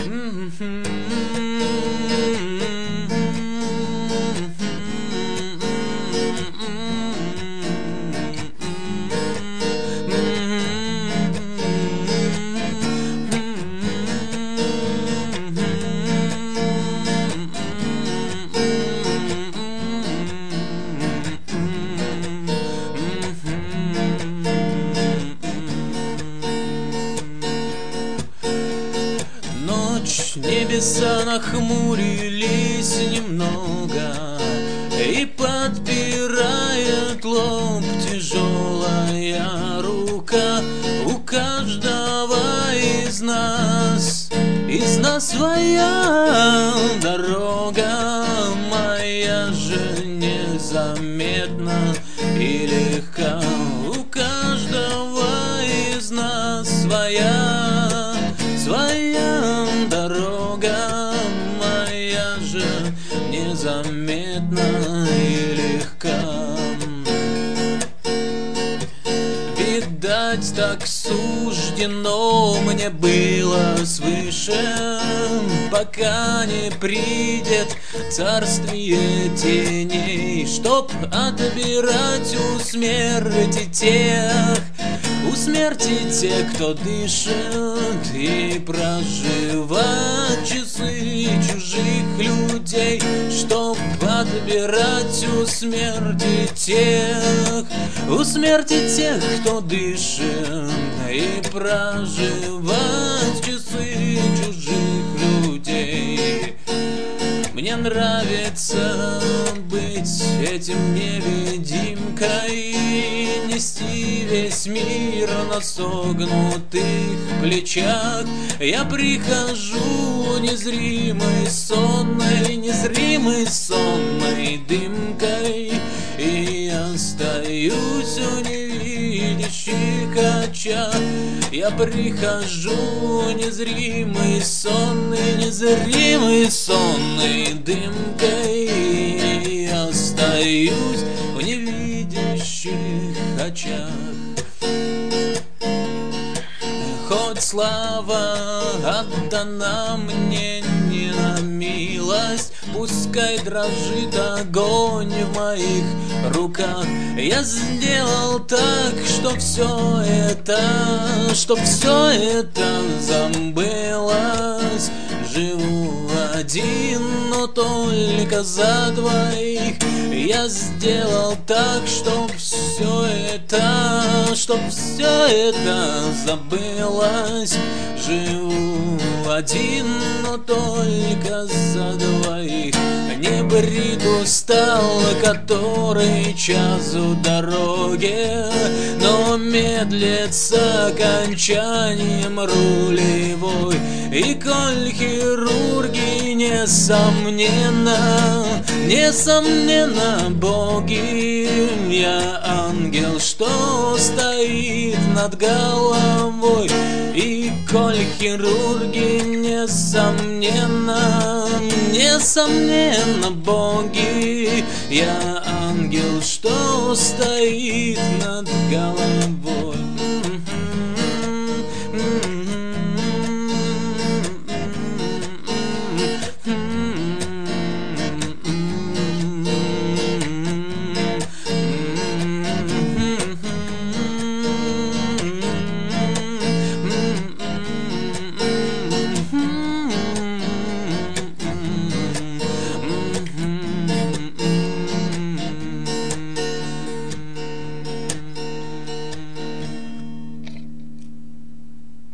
Небеса нахмурились немного, и подпирает лоб тяжелая рука. У каждого из нас своя дорога, моя же незаметна и легка. У каждого из нас своя дорога, моя же незаметна и легка. Видать, так суждено мне было свыше, пока не придет царствие теней, чтоб отбирать у смерти тех, кто дышит, и проживать часы чужих людей, чтоб отбирать у смерти тех, кто дышит, и проживать часы чужих людей. Мне нравится быть этим невидимкой, нести весь мир на согнутых плечах. Я прихожу незримой сонной дымкой, и остаюсь у невидящих очах. Я прихожу незримой сонной дымкой, и остаюсь в невидящих очах. Хоть слава отдана мне не на милость, пускай дрожит огонь в моих руках. Я сделал так, чтоб все это забылось. Живу один, но только за двоих. Я сделал так, чтоб все это забылось. Живу один, но только за двоих. Не брит устал, который час у дороги, но медлит с окончанием рулевой. И коль хирурги несомненно боги, я ангел, что стоит над головой. И коль хирурги несомненно боги, я ангел, что стоит над головой.